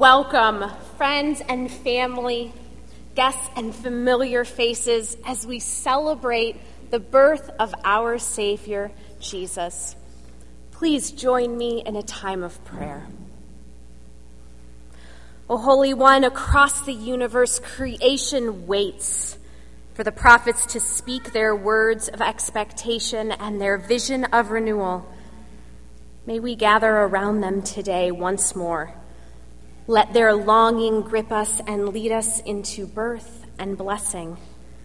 Welcome, friends and family, guests and familiar faces, as we celebrate the birth of our Savior, Jesus. Please join me in a time of prayer. O Holy One, across the universe, creation waits for the prophets to speak their words of expectation and their vision of renewal. May we gather around them today once more. Let their longing grip us and lead us into birth and blessing.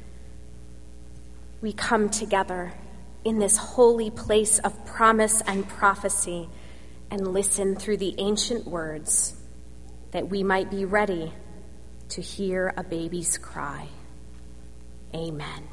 We come together in this holy place of promise and prophecy and listen through the ancient words that we might be ready to hear a baby's cry. Amen.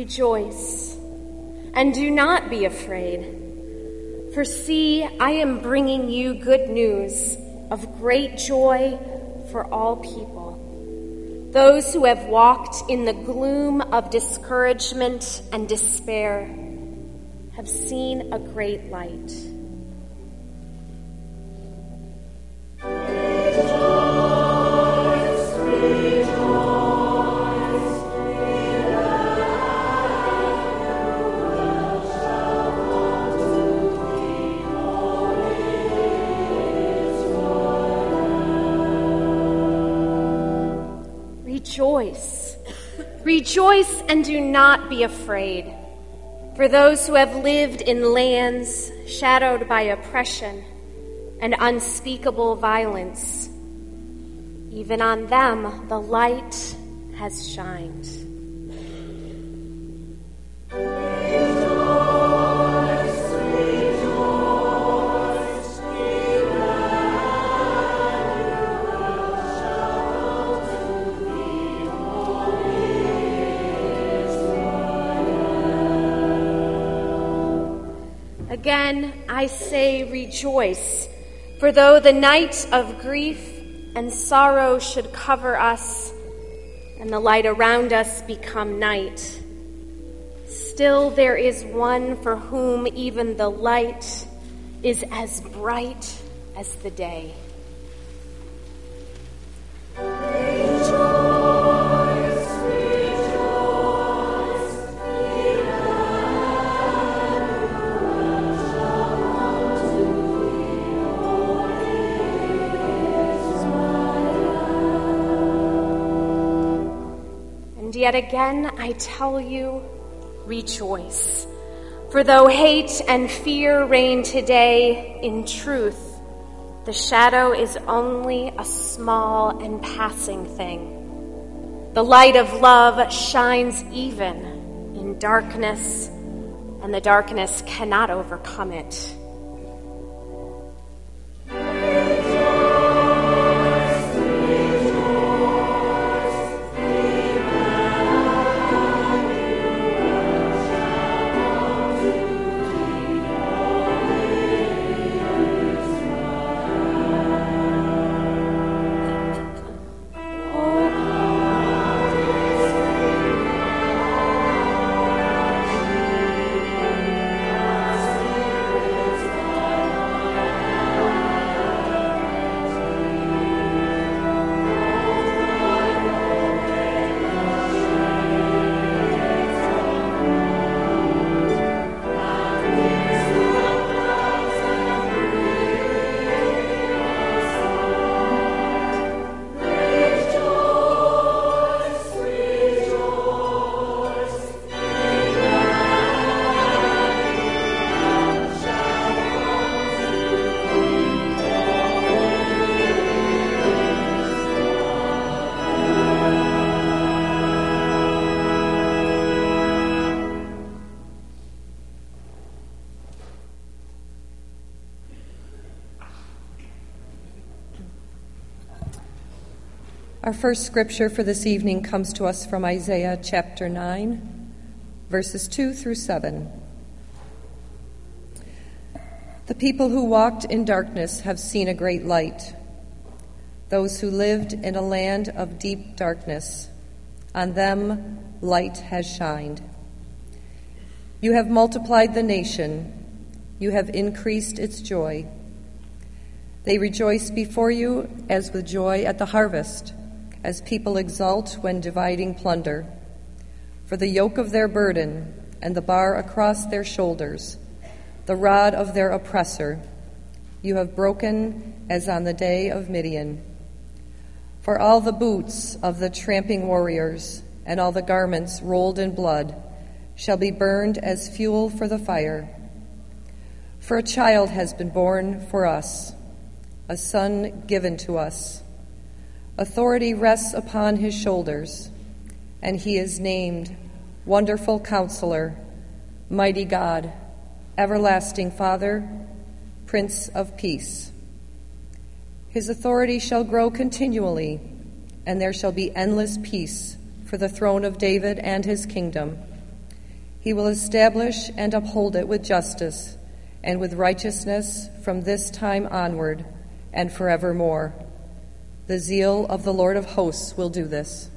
Rejoice, and do not be afraid. For see, I am bringing you good news of great joy for all people. Those who have walked in the gloom of discouragement and despair have seen a great light. Rejoice. Rejoice and do not be afraid. For those who have lived in lands shadowed by oppression and unspeakable violence, even on them the light has shined. Again, I say rejoice, for though the night of grief and sorrow should cover us, and the light around us become night, still there is one for whom even the light is as bright as the day. Yet again, I tell you, rejoice. For though hate and fear reign today, in truth, the shadow is only a small and passing thing. The light of love shines even in darkness, and the darkness cannot overcome it. Our first scripture for this evening comes to us from Isaiah chapter 9, verses 2 through 7. The people who walked in darkness have seen a great light. Those who lived in a land of deep darkness, on them light has shined. You have multiplied the nation. You have increased its joy. They rejoice before you as with joy at the harvest, as people exult when dividing plunder. For the yoke of their burden and the bar across their shoulders, the rod of their oppressor, you have broken as on the day of Midian. For all the boots of the tramping warriors and all the garments rolled in blood shall be burned as fuel for the fire. For a child has been born for us, a son given to us. Authority rests upon his shoulders, and he is named Wonderful Counselor, Mighty God, Everlasting Father, Prince of Peace. His authority shall grow continually, and there shall be endless peace for the throne of David and his kingdom, He will establish and uphold it with justice and with righteousness from this time onward and forevermore. The zeal of the Lord of hosts will do this.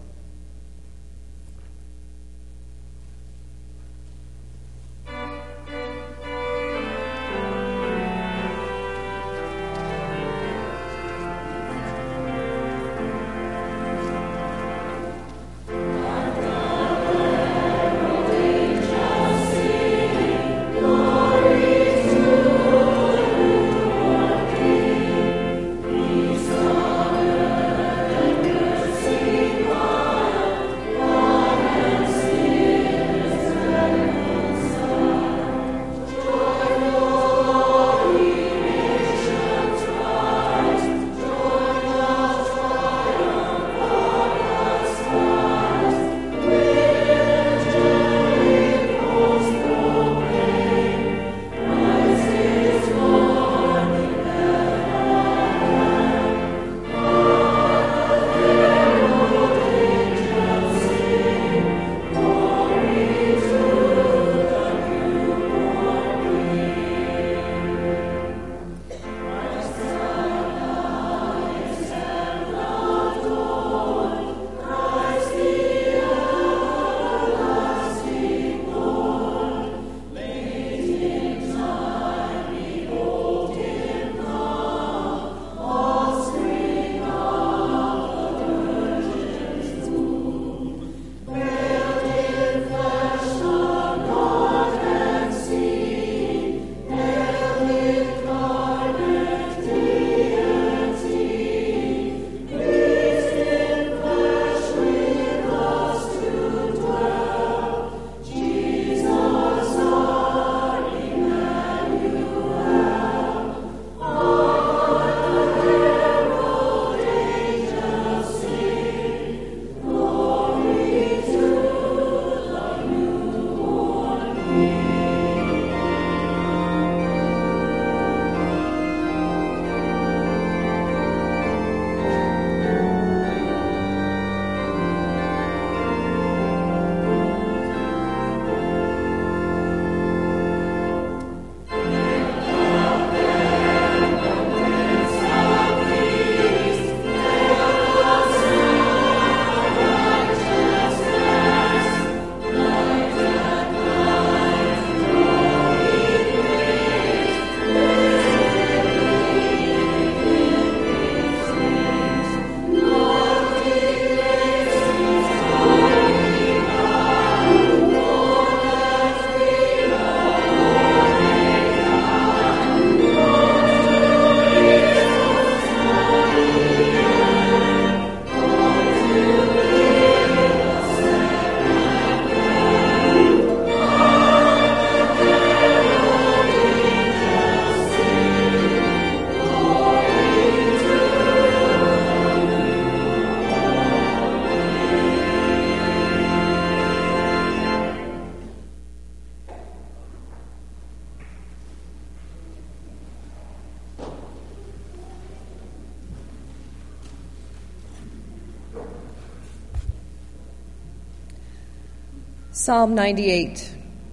Psalm 98.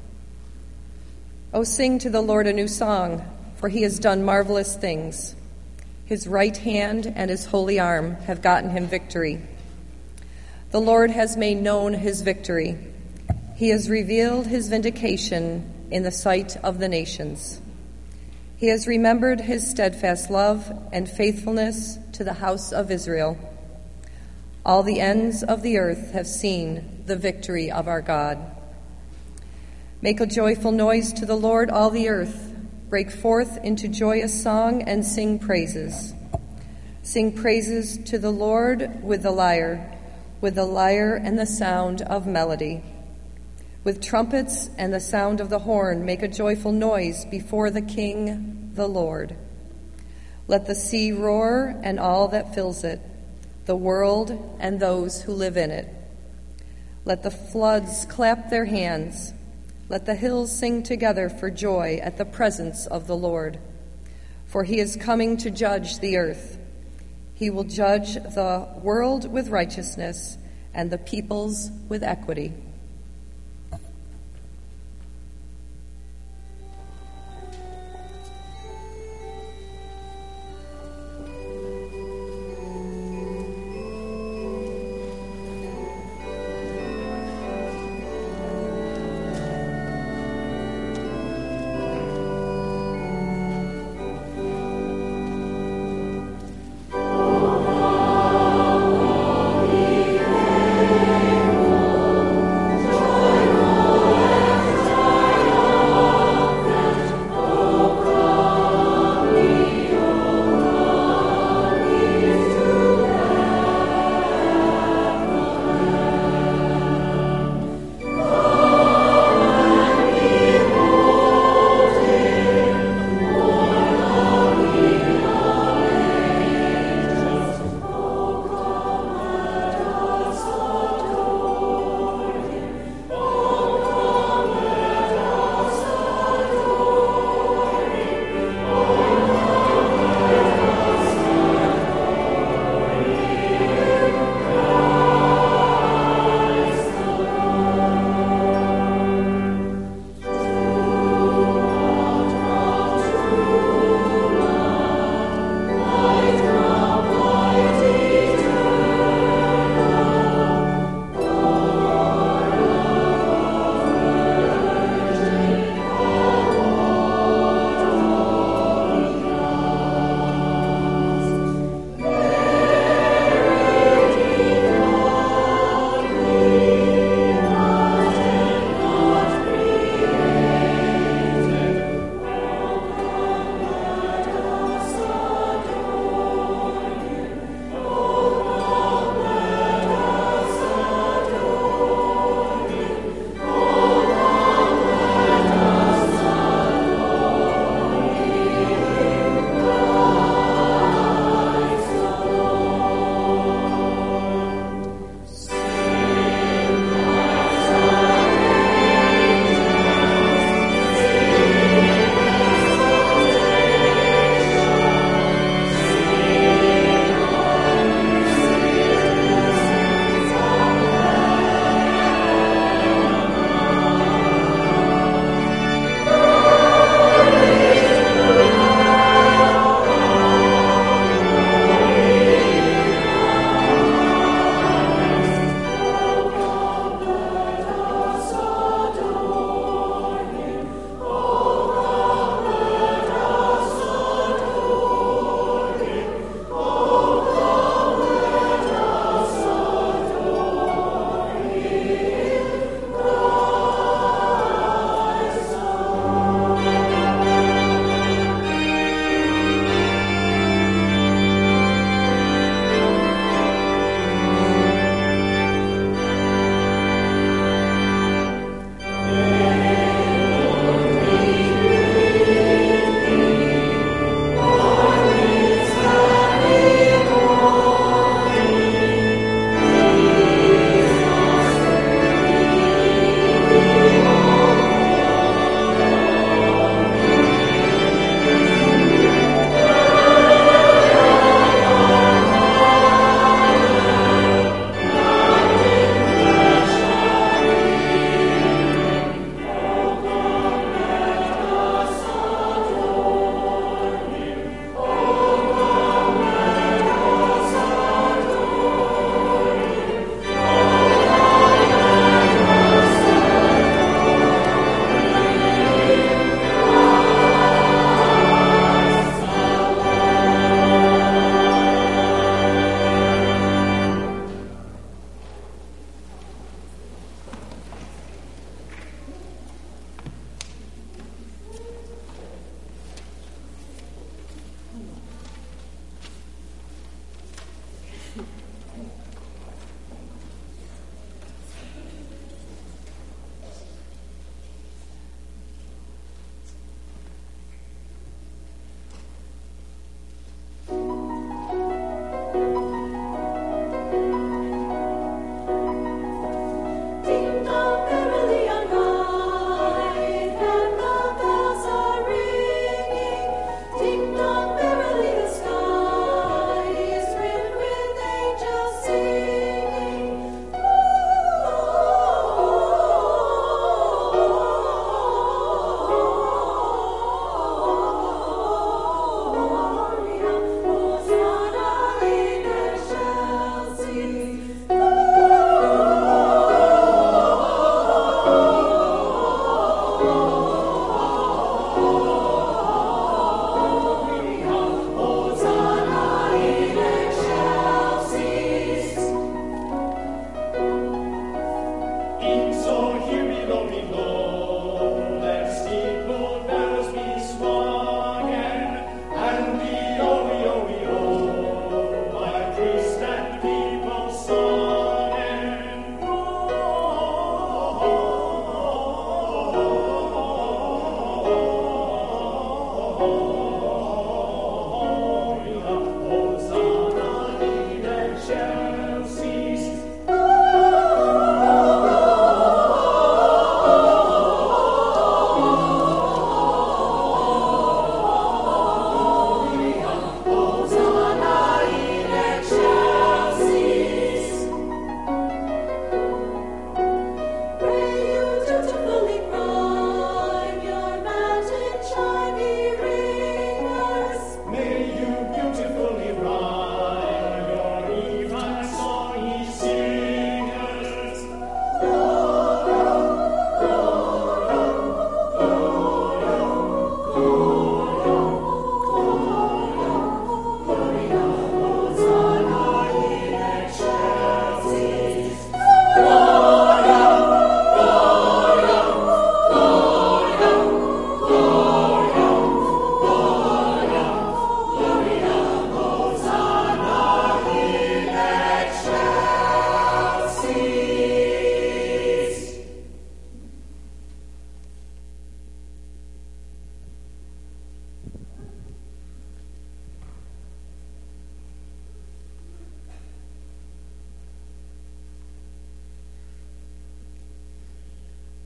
O sing to the Lord a new song, for he has done marvelous things. His right hand and his holy arm have gotten him victory. The Lord has made known his victory. He has revealed his vindication in the sight of the nations. He has remembered his steadfast love and faithfulness to the house of Israel. All the ends of the earth have seen the victory of our God. Make a joyful noise to the Lord, all the earth. Break forth into joyous song and sing praises. Sing praises to the Lord with the lyre and the sound of melody. With trumpets and the sound of the horn, make a joyful noise before the King, the Lord. Let the sea roar and all that fills it, the world and those who live in it. Let the floods clap their hands. Let the hills sing together for joy at the presence of the Lord. For he is coming to judge the earth. He will judge the world with righteousness and the peoples with equity.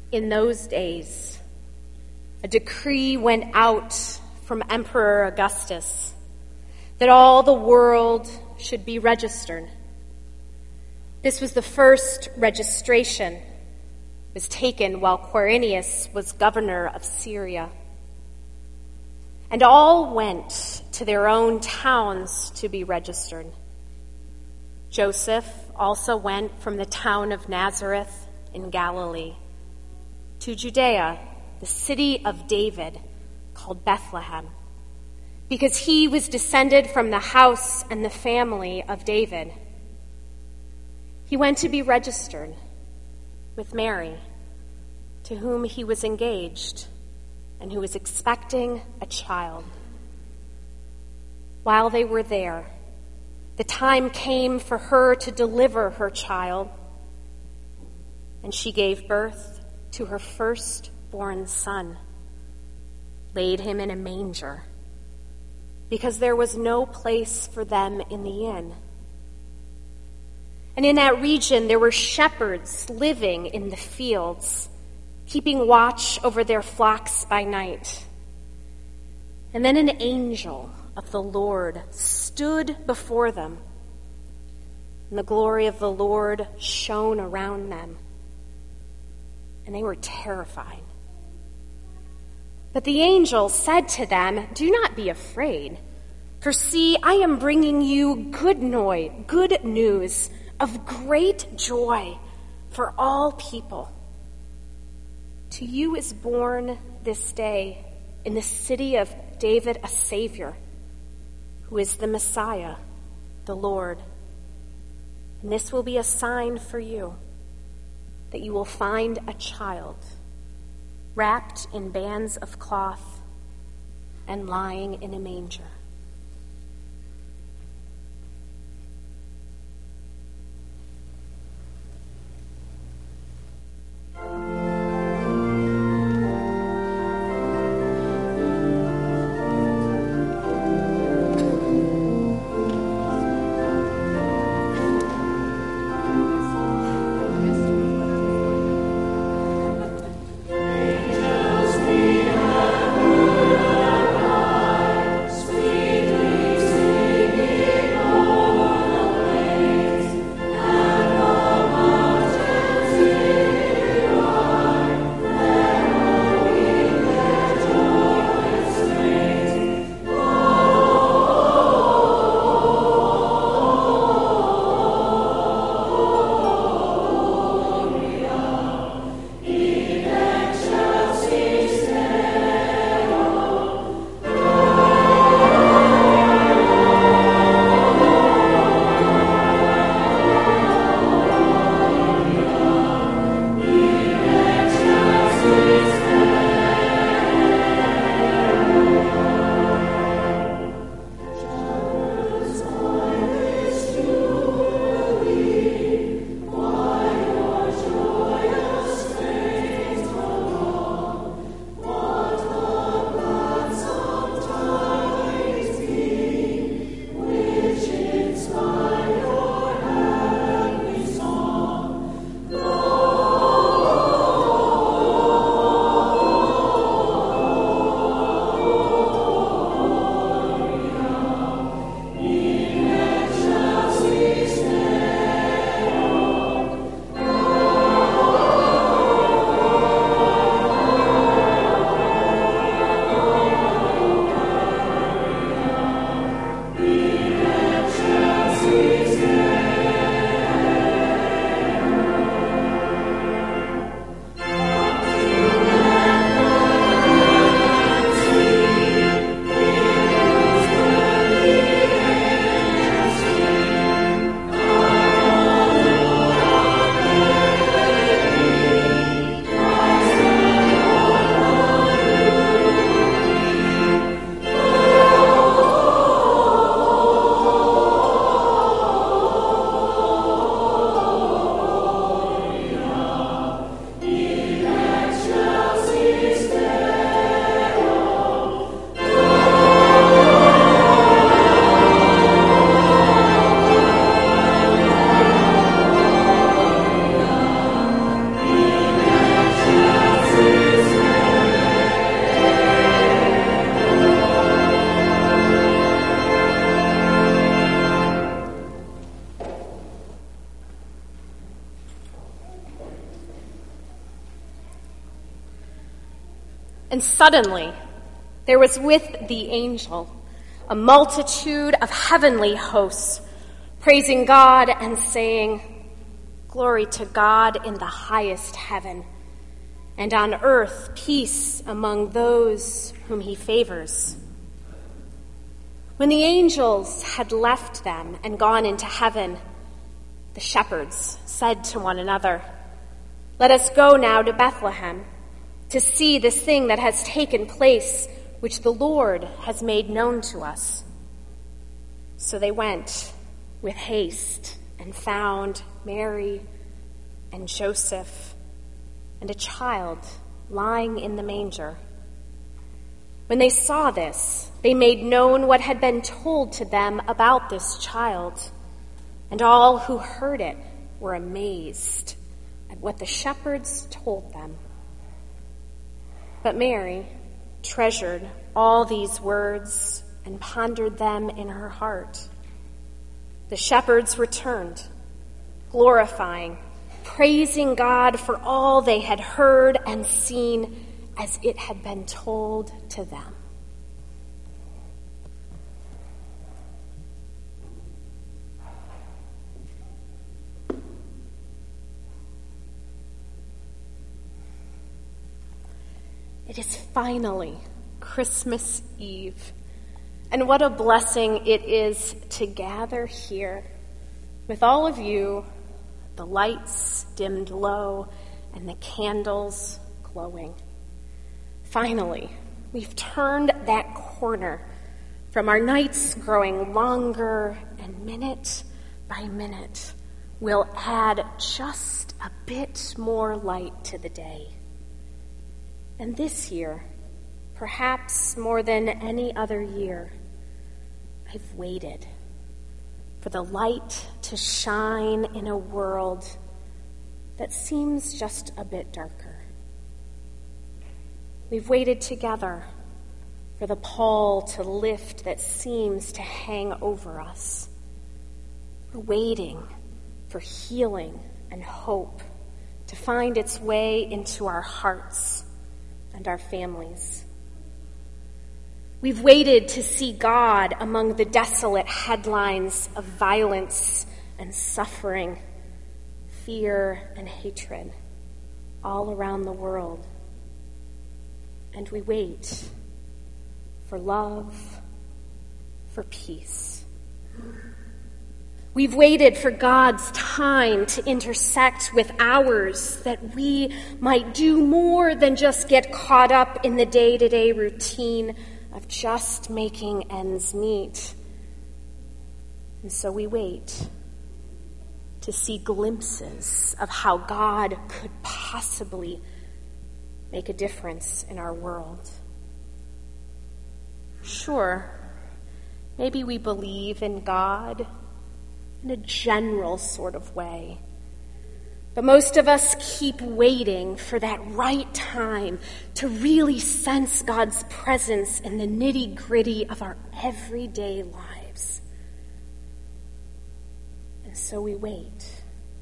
In those days, a decree went out from Emperor Augustus that all the world should be registered. This was the first registration. It was taken while Quirinius was governor of Syria. And all went to their own towns to be registered. Joseph also went from the town of Nazareth in Galilee to Judea, the city of David, called Bethlehem, because he was descended from the house and the family of David. He went to be registered with Mary, to whom he was engaged and who was expecting a child. While they were there, the time came for her to deliver her child, and she gave birth to her firstborn son, laid him in a manger, because there was no place for them in the inn. And in that region there were shepherds living in the fields, keeping watch over their flocks by night. And then an angel of the Lord stood before them, and the glory of the Lord shone around them, and they were terrified. But the angel said to them, "Do not be afraid, for see, I am bringing you good news of great joy for all people. To you is born this day in the city of David a Savior, who is the Messiah, the Lord. And this will be a sign for you, that you will find a child wrapped in bands of cloth and lying in a manger." Sweet And suddenly there was with the angel a multitude of heavenly hosts, praising God and saying, "Glory to God in the highest heaven, and on earth peace among those whom he favors." When the angels had left them and gone into heaven, the shepherds said to one another, "Let us go now to Bethlehem to see this thing that has taken place, which the Lord has made known to us." So they went with haste and found Mary and Joseph and a child lying in the manger. When they saw this, they made known what had been told to them about this child, and all who heard it were amazed at what the shepherds told them. But Mary treasured all these words and pondered them in her heart. The shepherds returned, glorifying, praising God for all they had heard and seen as it had been told to them. It is finally Christmas Eve, and what a blessing it is to gather here with all of you, the lights dimmed low and the candles glowing. Finally, we've turned that corner from our nights growing longer, and minute by minute we'll add just a bit more light to the day. And this year, perhaps more than any other year, I've waited for the light to shine in a world that seems just a bit darker. We've waited together for the pall to lift that seems to hang over us. We're waiting for healing and hope to find its way into our hearts and our families. We've waited to see God among the desolate headlines of violence and suffering, fear and hatred all around the world. And we wait for love, for peace. We've waited for God's time to intersect with ours, that we might do more than just get caught up in the day-to-day routine of just making ends meet. And so we wait to see glimpses of how God could possibly make a difference in our world. Sure, maybe we believe in God in a general sort of way. But most of us keep waiting for that right time to really sense God's presence in the nitty-gritty of our everyday lives. And so we wait.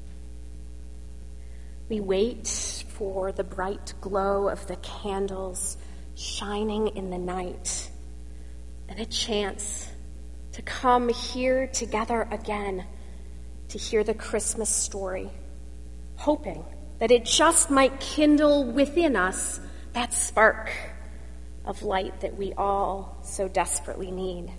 We wait for the bright glow of the candles shining in the night and a chance to come here together again to hear the Christmas story, hoping that it just might kindle within us that spark of light that we all so desperately need.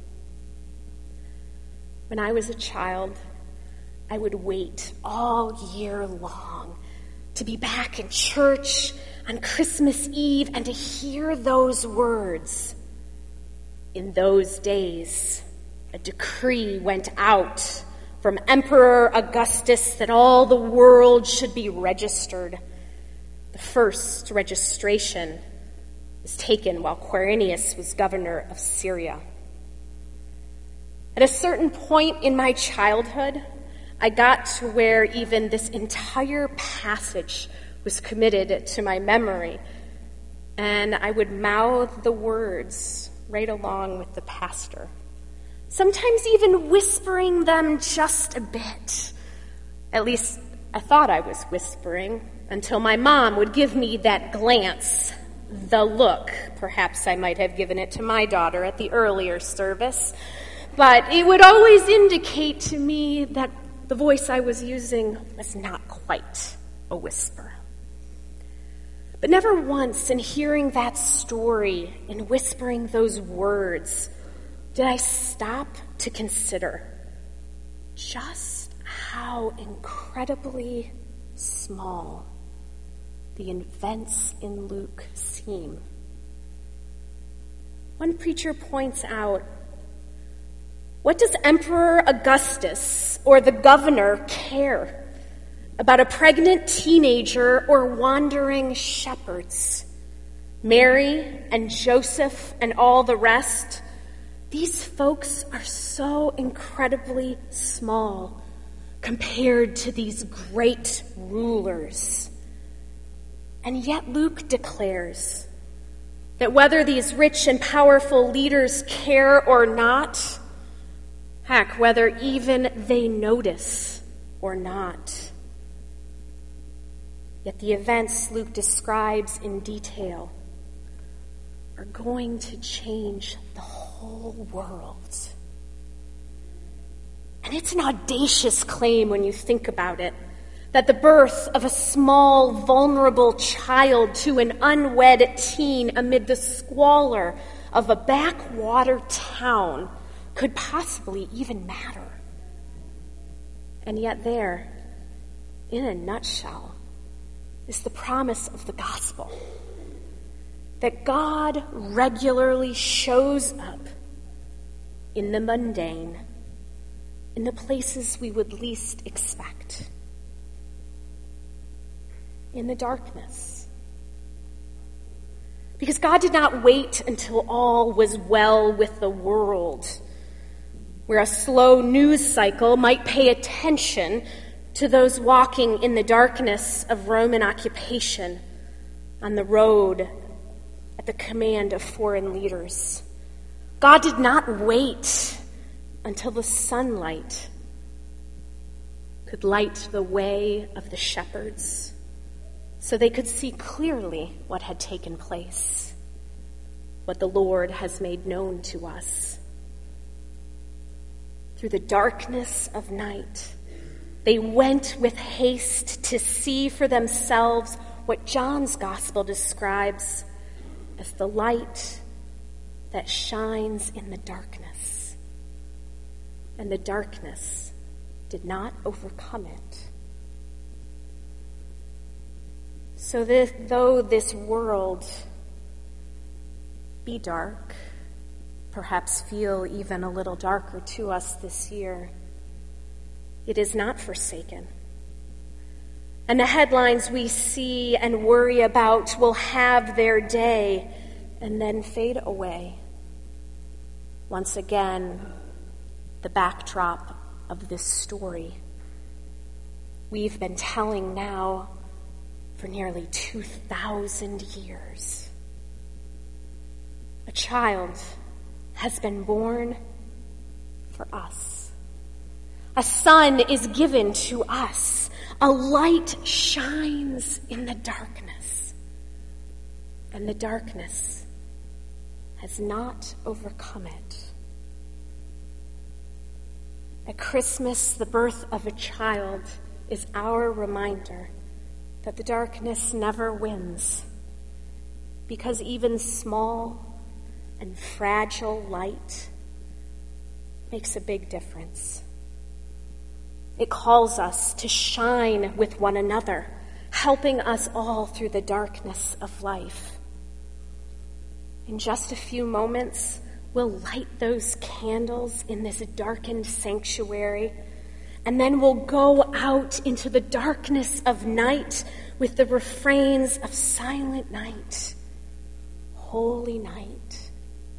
When I was a child, I would wait all year long to be back in church on Christmas Eve and to hear those words. In those days, a decree went out from Emperor Augustus that all the world should be registered. The first registration was taken while Quirinius was governor of Syria. At a certain point in my childhood, I got to where even this entire passage was committed to my memory, and I would mouth the words right along with the pastor, sometimes even whispering them just a bit. At least I thought I was whispering until my mom would give me that glance the look. Perhaps I might have given it to my daughter at the earlier service, but it would always indicate to me that the voice I was using was not quite a whisper. But never once in hearing that story, in whispering those words, did I stop to consider just how incredibly small the events in Luke seem. One preacher points out, what does Emperor Augustus or the governor care about a pregnant teenager or wandering shepherds? Mary and Joseph and all the rest, these folks are so incredibly small compared to these great rulers. And yet Luke declares that whether these rich and powerful leaders care or not, heck, whether even they notice or not, yet the events Luke describes in detail are going to change the whole world. And it's an audacious claim when you think about it, that the birth of a small, vulnerable child to an unwed teen amid the squalor of a backwater town could possibly even matter. And yet there, in a nutshell, is the promise of the gospel, that God regularly shows up in the mundane, in the places we would least expect, in the darkness. Because God did not wait until all was well with the world, where a slow news cycle might pay attention to those walking in the darkness of Roman occupation on the road at the command of foreign leaders. God did not wait until the sunlight could light the way of the shepherds so they could see clearly what had taken place, what the Lord has made known to us. Through the darkness of night, they went with haste to see for themselves what John's gospel describes as the light that shines in the darkness. And the darkness did not overcome it. So though this world be dark, perhaps feel even a little darker to us this year, it is not forsaken. And the headlines we see and worry about will have their day and then fade away. Once again, the backdrop of this story we've been telling now for nearly 2,000 years. A child has been born for us. A son is given to us. A light shines in the darkness. And the darkness has not overcome it. At Christmas, the birth of a child is our reminder that the darkness never wins, because even small and fragile light makes a big difference. It calls us to shine with one another, helping us all through the darkness of life. In just a few moments, we'll light those candles in this darkened sanctuary, and then we'll go out into the darkness of night with the refrains of Silent Night, Holy Night,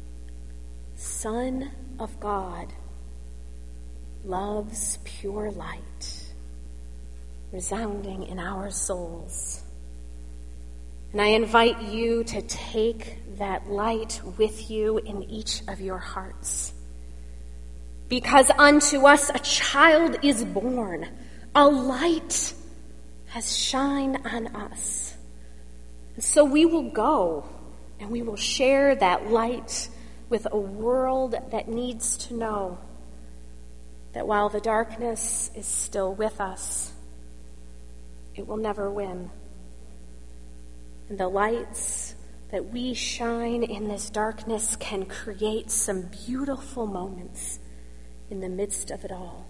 Son of God, love's pure light, resounding in our souls. And I invite you to take that light with you in each of your hearts. Because unto us a child is born, a light has shined on us. And so we will go and we will share that light with a world that needs to know that while the darkness is still with us, it will never win. And the lights that we shine in this darkness can create some beautiful moments in the midst of it all.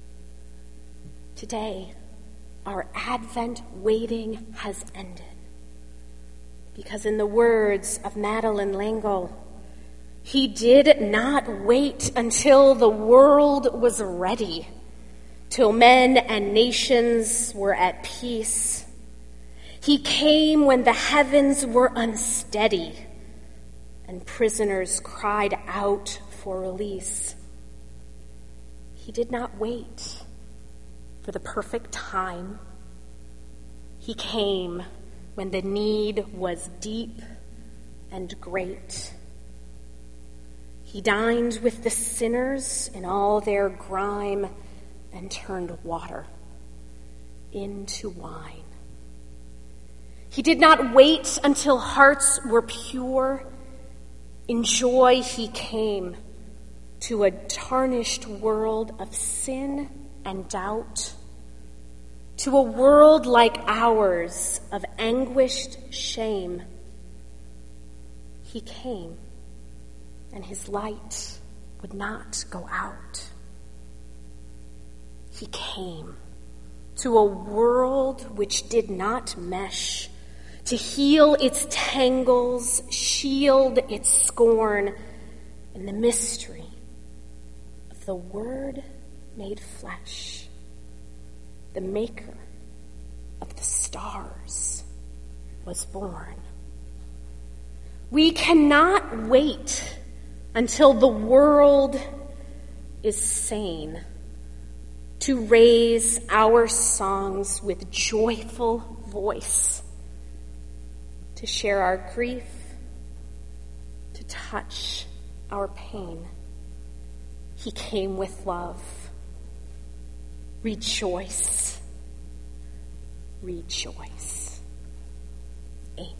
Today, our Advent waiting has ended, because in the words of Madeleine L'Engle, he did not wait until the world was ready, till men and nations were at peace. He came when the heavens were unsteady and prisoners cried out for release. He did not wait for the perfect time. He came when the need was deep and great. He dined with the sinners in all their grime and turned water into wine. He did not wait until hearts were pure. In joy he came to a tarnished world of sin and doubt, to a world like ours of anguished shame. He came, and his light would not go out. He came to a world which did not mesh, to heal its tangles, shield its scorn, in the mystery of the Word made flesh, the maker of the stars was born. We cannot wait until the world is sane to raise our songs with joyful voice, to share our grief, to touch our pain. He came with love. Rejoice. Rejoice. Amen.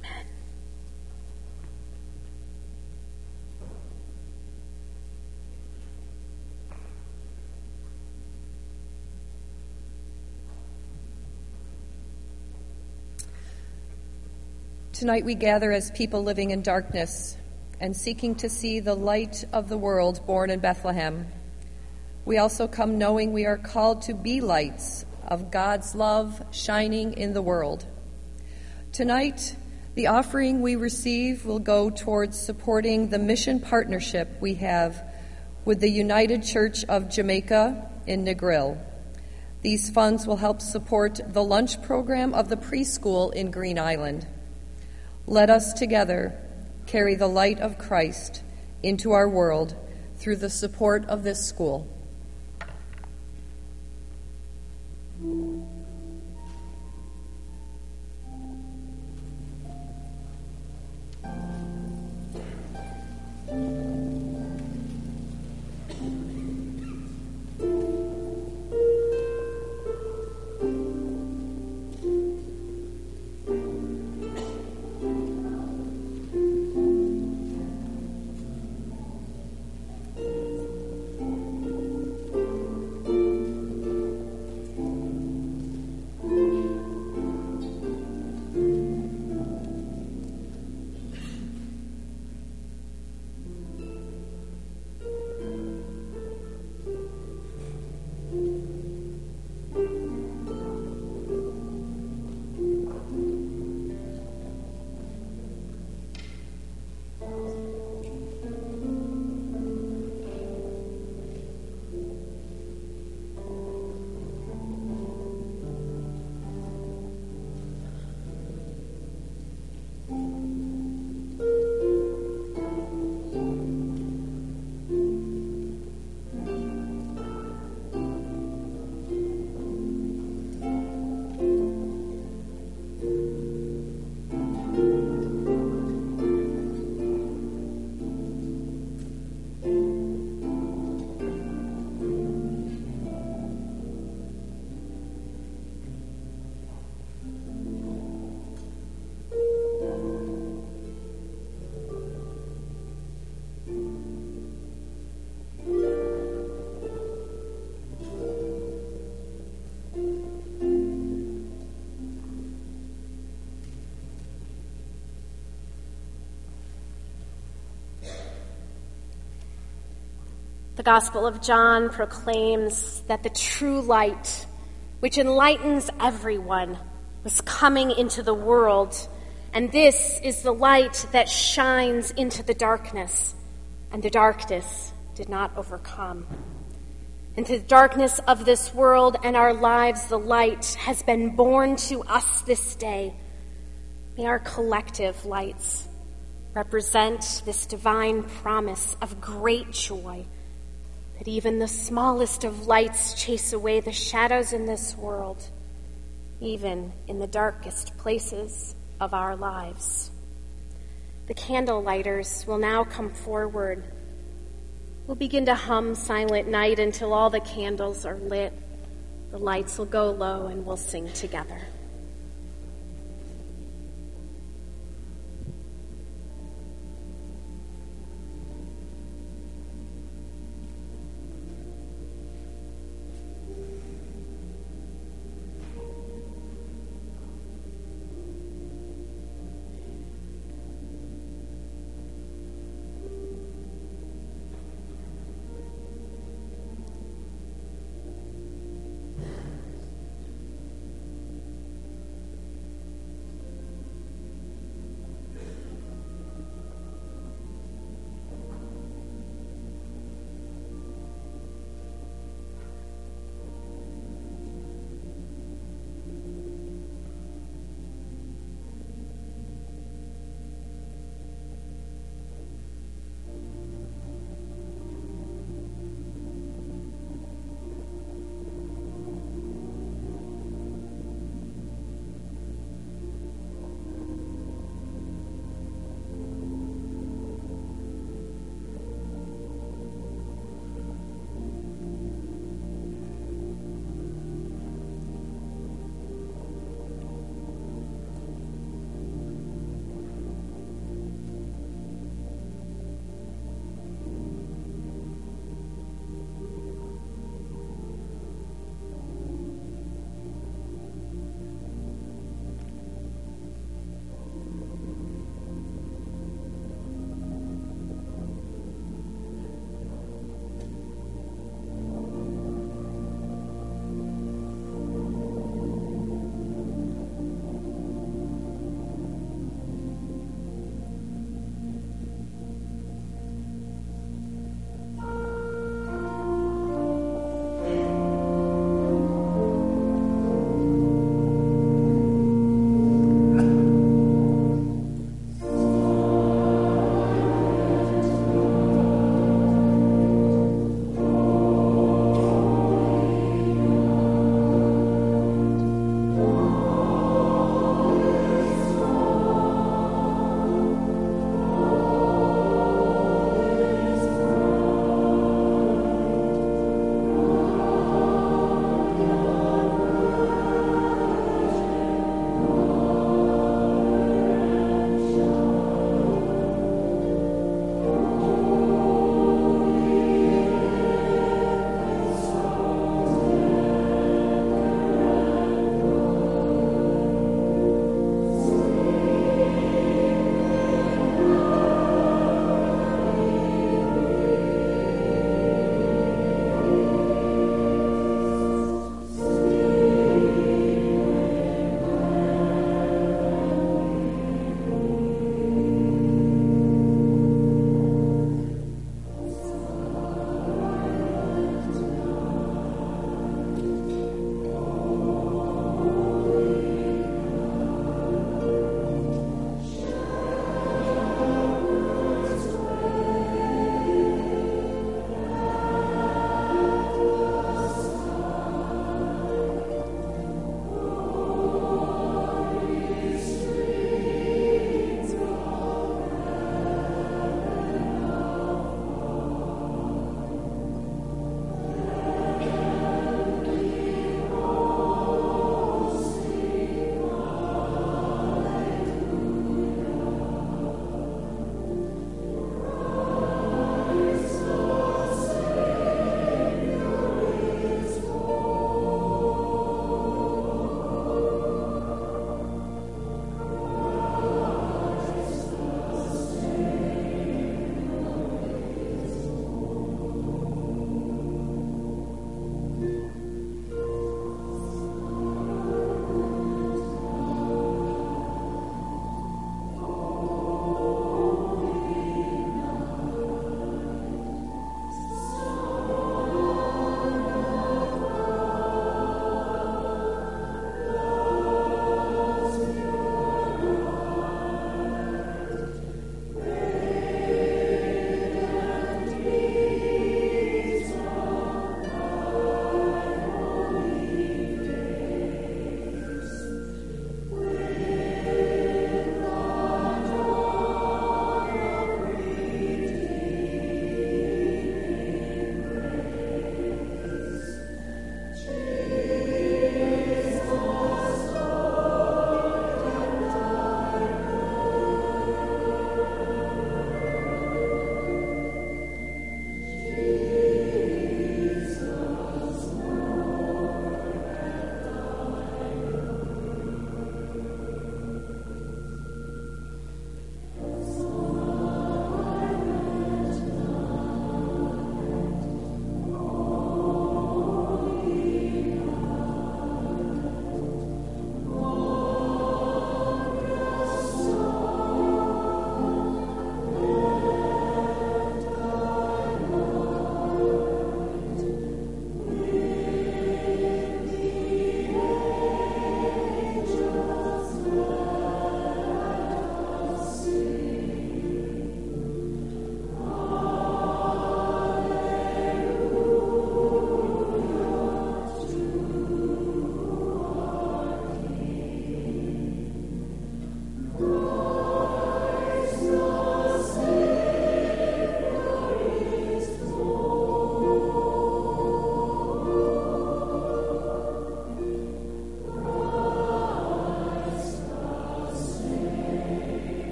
Tonight we gather as people living in darkness and seeking to see the light of the world born in Bethlehem. We also come knowing we are called to be lights of God's love shining in the world. Tonight, the offering we receive will go towards supporting the mission partnership we have with the United Church of Jamaica in Negril. These funds will help support the lunch program of the preschool in Green Island. Let us together carry the light of Christ into our world through the support of this school. The Gospel of John proclaims that the true light, which enlightens everyone, was coming into the world, and this is the light that shines into the darkness, and the darkness did not overcome. Into the darkness of this world and our lives, the light has been born to us this day. May our collective lights represent this divine promise of great joy, that even the smallest of lights chase away the shadows in this world, even in the darkest places of our lives. The candle lighters will now come forward. We'll begin to hum Silent Night until all the candles are lit. The lights will go low and we'll sing together.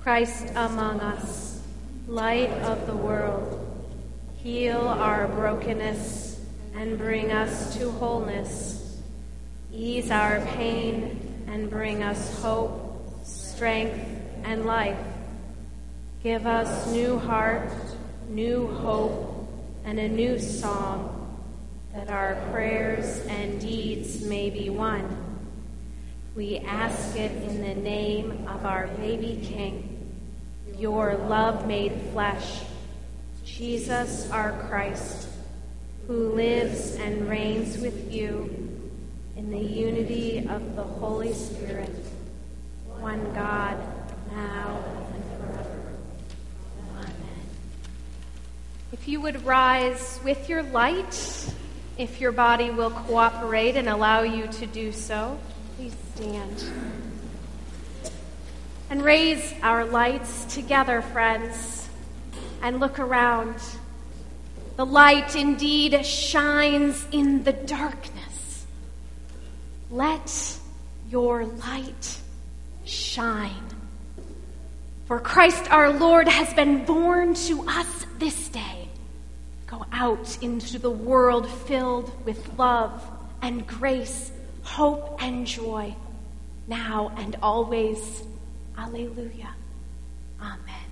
Christ among us, light of the world, heal our brokenness and bring us to wholeness. Ease our pain and bring us hope, strength, and life. Give us new heart, new hope, and a new song, that our prayers and deeds may be one. We ask it in the name of our baby King, your love made flesh, Jesus our Christ, who lives and reigns with you in the unity of the Holy Spirit, one God, now and forever. Amen. If you would rise with your light, if your body will cooperate and allow you to do so, please stand. And raise our lights together, friends, and look around. The light indeed shines in the darkness. Let your light shine. For Christ our Lord has been born to us this day. Go out into the world filled with love and grace, hope and joy, now and always. Alleluia. Amen.